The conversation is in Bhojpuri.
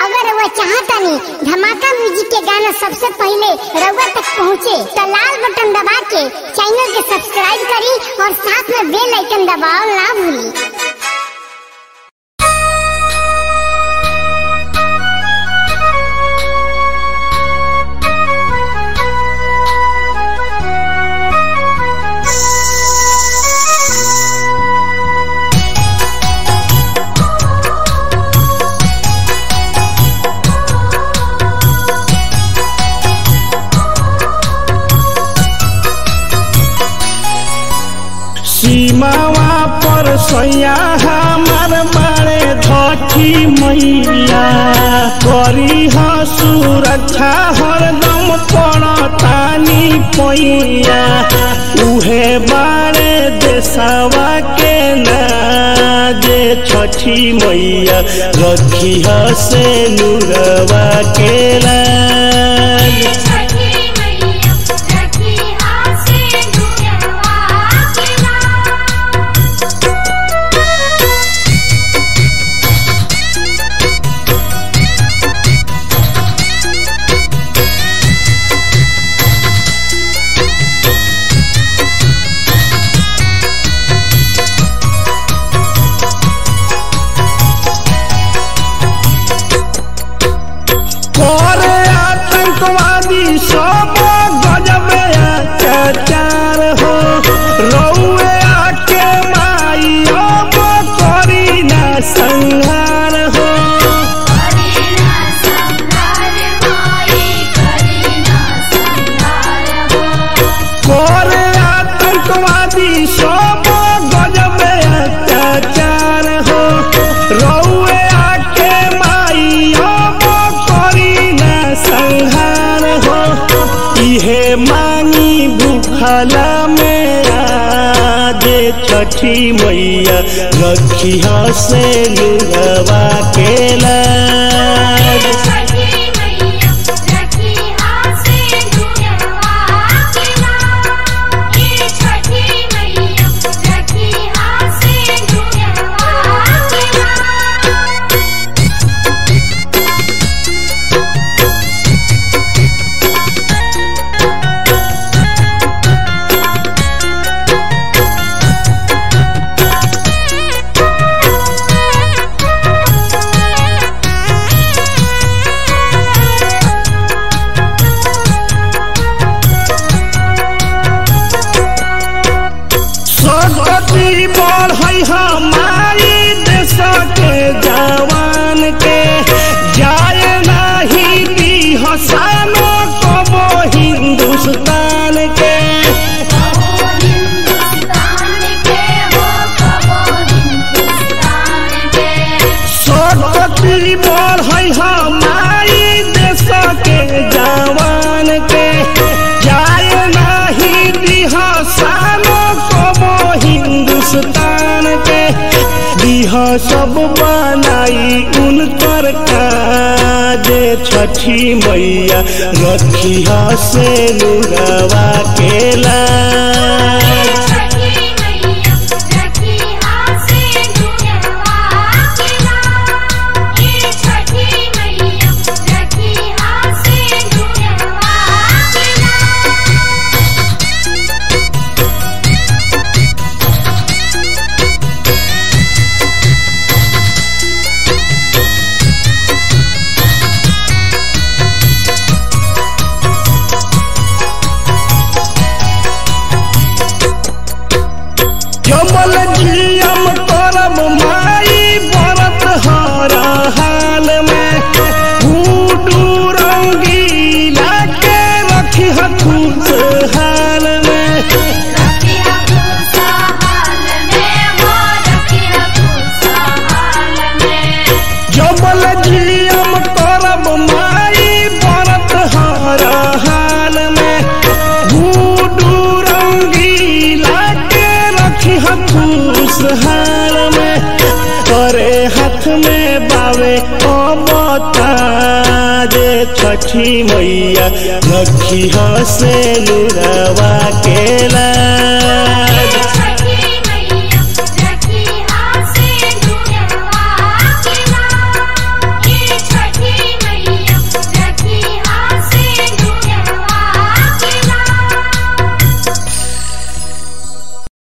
अगर रउआ चाहतानी धमाका म्यूजिक के गाना सबसे पहले रउआ तक पहुँचे तो लाल बटन दबा के चैनल के सब्सक्राइब करी और साथ में बेल आइकन दबाओ ना भूली। सीमावा पर सैया हमार बड़े धठी मैया करी सुरक्षा हरदम पड़तानी पैया उहे बारे देशवा के नाजे छठी मैया रखी से नूरवा के लाज। सब गजब अत्याचार हो रउए आके माई अब करी ना संहार हो। करे आतंकवादी सब गजब अत्याचार हो रउए आके माई अब करी ना संहार हो। इहे मांगी भूखला में आजे छठी मैया रखी से लुहवा के लाज। बढ़ई हमारी देश के जवान के जाए नहीं दी हसानो कबो हिंदुस्तान के। सोचती बढ़ई हमारी देश के जवान के जाए नहीं दी हसानो हिंदुस्तान के। दिह सब बनाई उनकर काजे छठी मैया रखी से लुहवा के लाज। जमल जियम करब माई बरत हर हाल में गुडू रंगीला के रखी खुशहाल में। जमल जियम करब माई बरत हर हाल में गुडू रंगीला के रखी खुशहाल में। करे हाथ में बावे ताजे छठी मैया रखी से लुहवा के लाज।